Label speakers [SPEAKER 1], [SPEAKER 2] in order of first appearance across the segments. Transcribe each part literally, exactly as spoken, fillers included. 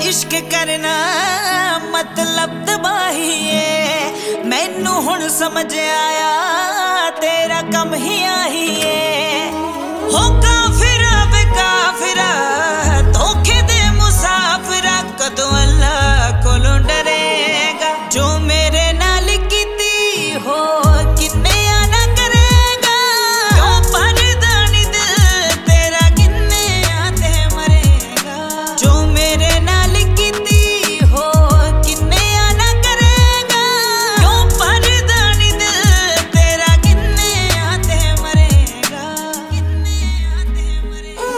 [SPEAKER 1] इश्क करना मतलब तबाही है। मैनू हुण समझ आया तेरा कम ही आही है। हो काफिरा बे काफिरा धोखे दे मुसाफिरा कदों अल्लाह कोलों डरेगा। जो मेरे नाल कीती हो किन्ने आना करेगा। क्यों परदानी दिल तेरा किन्ने आते मरेगा। जो मेरे नाल कीती हो किन्ने आना करेगा। क्यों परदानी दिल तेरा किन्ने आते मरेगा। किन्ने आते मरेगा।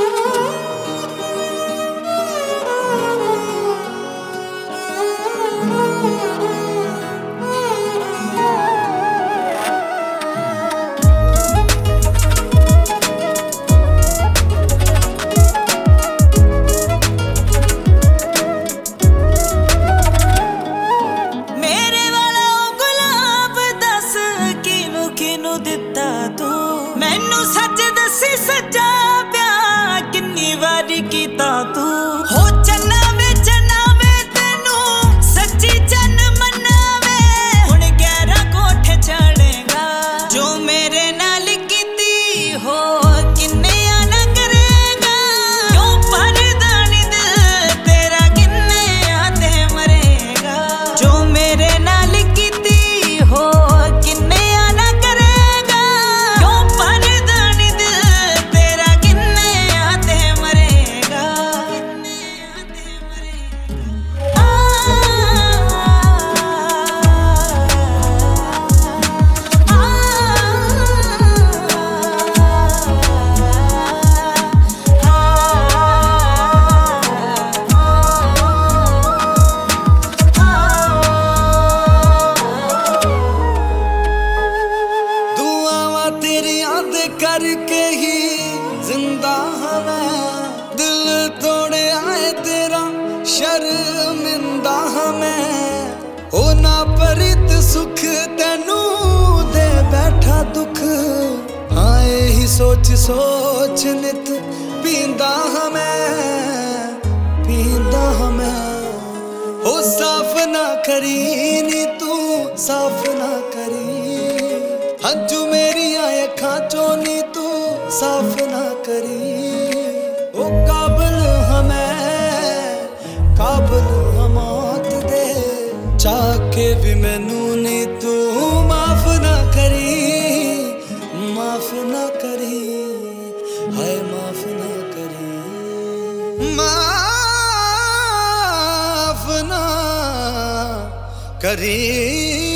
[SPEAKER 1] मेरे वाला ओ गुलाब दस किनू किनू दिता तू। मैनू सच दसी सच्चा प्यार किन्नी वारी कीता तू। हो चन्ना वे चन्ना वे तेनू सच्ची चन मनावे। हुण ग्यारह कोठे चढ़ेगा। जो मेरे नाल कीती हो किन्ने आना करेगा। क्यों परदानी दिल तेरा किन्ने आते मरेगा। जो मेरे नाल कीती हो किन्ने आना करेगा। क्यों परदानी दिल तेरा किन्ने आते मरेगा। किन्ने आते मरेगा। दुआवां तेरियां दे करके ही जिंदा हां मैं। दिल तोड़े आए तेरा शर्मिंदा हां मैं। ओ ना परित सुख तेनू दे बैठा दुख। आए ही सोच सोच नित पींदा हां मैं। पींदा हां मैं। ओ साफ ना करी नी तू साफ ना करी। हंजू मेरी अखां चों नी तू साफ ना करी। ओ काबल हां मैं काबल हां मौत दे। चाके भी मैनू नी तू माफ ना करी। माफ ना करी हाय माफ ना करी। माफ ना करी।